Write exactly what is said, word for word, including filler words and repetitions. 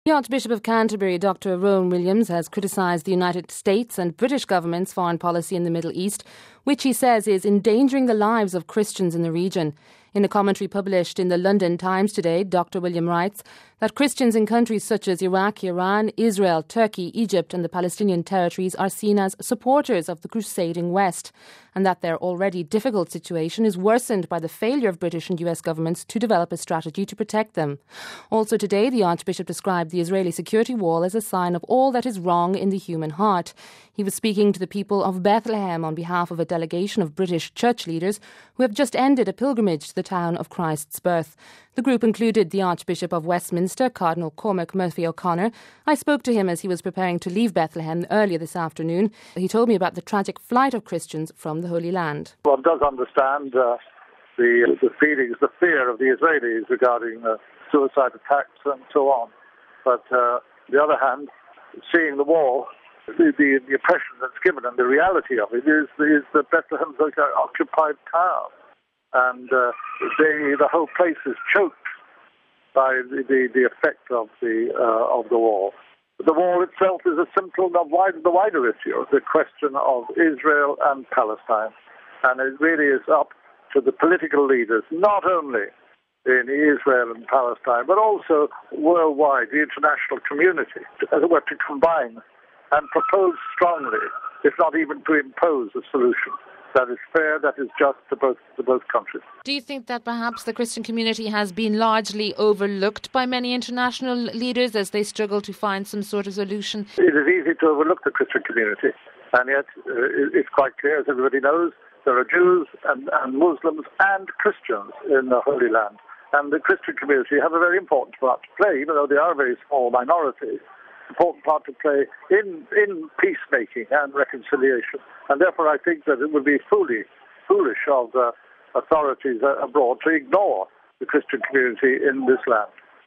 The Archbishop of Canterbury, Doctor Rowan Williams, has criticised the United States and British government's foreign policy in the Middle East, which he says is endangering the lives of Christians in the region. In a commentary published in the London Times today, Doctor William writes that Christians in countries such as Iraq, Iran, Israel, Turkey, Egypt and the Palestinian territories are seen as supporters of the crusading West, and that their already difficult situation is worsened by the failure of British and U S governments to develop a strategy to protect them. Also today, the Archbishop described the Israeli security wall as a sign of all that is wrong in the human heart. He was speaking to the people of Bethlehem on behalf of a delegation of British church leaders who have just ended a pilgrimage to the town of Christ's birth. The group included the Archbishop of Westminster, Cardinal Cormac Murphy O'Connor. I spoke to him as he was preparing to leave Bethlehem earlier this afternoon. He told me about the tragic flight of Christians from the Holy Land. One does understand uh, the, the feelings, the fear of the Israelis regarding uh, suicide attacks and so on. But uh, on the other hand, seeing the wall, the, the, the impression that's given and the reality of it is, is that Bethlehem's like an occupied town. And uh, they, the whole place is choked by the, the, the effect of the uh, of the wall. The wall itself is a symptom of wide, the wider issue, the question of Israel and Palestine. And it really is up to the political leaders, not only in Israel and Palestine, but also worldwide, the international community, as it were, to combine and propose strongly, if not even to impose a solution that is fair, that is just to both to both countries. Do you think that perhaps the Christian community has been largely overlooked by many international leaders as they struggle to find some sort of solution? It is easy to overlook the Christian community, and yet uh, it's quite clear, as everybody knows, there are Jews and, and Muslims and Christians in the Holy Land. And the Christian community have a very important part to play, even though they are a very small minority. Important part to play in, in peacemaking and reconciliation. And therefore I think that it would be foolish, foolish of uh, authorities uh, abroad to ignore the Christian community in this land.